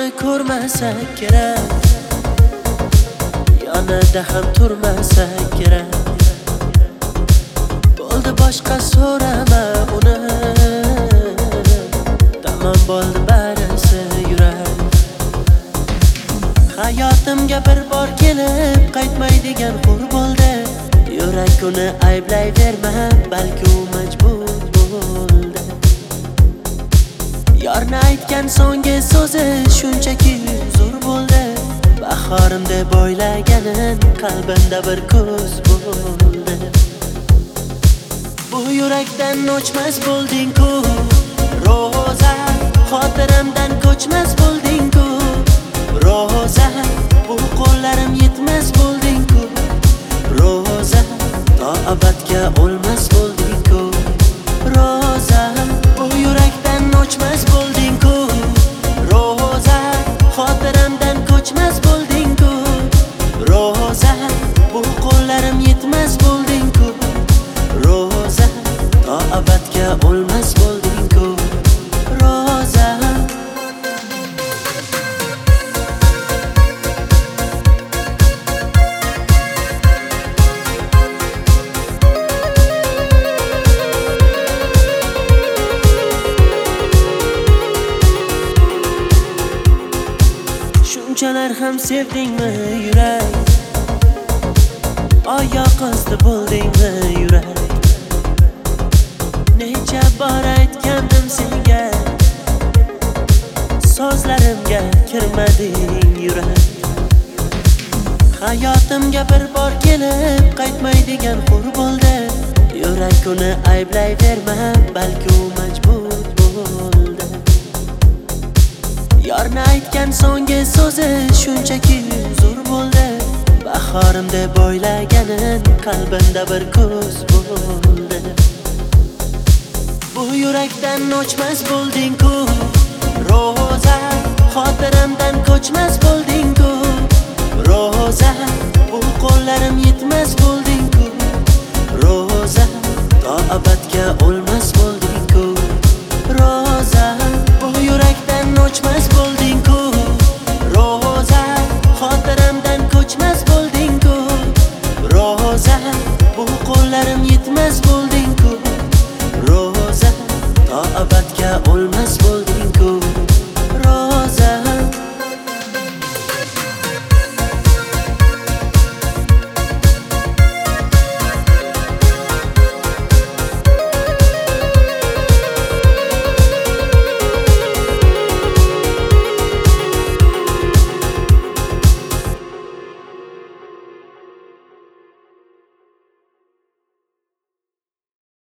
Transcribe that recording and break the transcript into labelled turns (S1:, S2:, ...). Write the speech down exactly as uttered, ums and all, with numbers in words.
S1: uni ko'rmasak kerak, yonida ham turmasak kerak. Bo'ldi boshqa so'rama uni, tamom bo'ldi barisi yurak. Hayotimga bir bor kelib qaytmaydigan hur bo'ldi. Yurak uni ayblayverma, balki u majbur bo'ldi. Yorni aytgan so'nggi so'zi shunchaki zo'r bo'ldi. Bahorim deb o'ylaganin qalbimda bir ko'z bo'ldi. Bu yurakdan o'chmas bo'lding-ku Roza, xotiramdan ko'chmas bo'lding-ku Roza, bu qo'llarim yetmas bo'lding-ku Roza, to abadga o'lmas bo'lding-ku Roza, bu yurakdan o'chmas bo'lding-ku Roza, xotiramdan ko'chmas bo'lding-ku Roza, bu qo'llarim yetmas bo'lding-ku Roza, to abadga o'lmas bo'lding-ku Roza. Shunchalar ham sevdingmi yurak? Oyoq osti bo'ldingmi yurak? Necha bor aytgandim senga, so'zlarimga kirmading yurak. Hayotimga bir bor kelib qaytmaydigan hur bo'ldi. Yurak uni ayblayverma, balki u majbur bo'ldi. Yorni aytgan so'nggi so'zi shunchaki zo'r bo'ldi. Bahorim deb o'ylaganin qalbimda bir ko'z bo'ldi. Bu yurakdan o'chmas bo'lding-ku Roza, xotiramdan ko'chmas bo'lding-ku Roza, bu qo'llarim yetmas bo'lding-ku Roza, to abadga o'lmas bo'lding-ku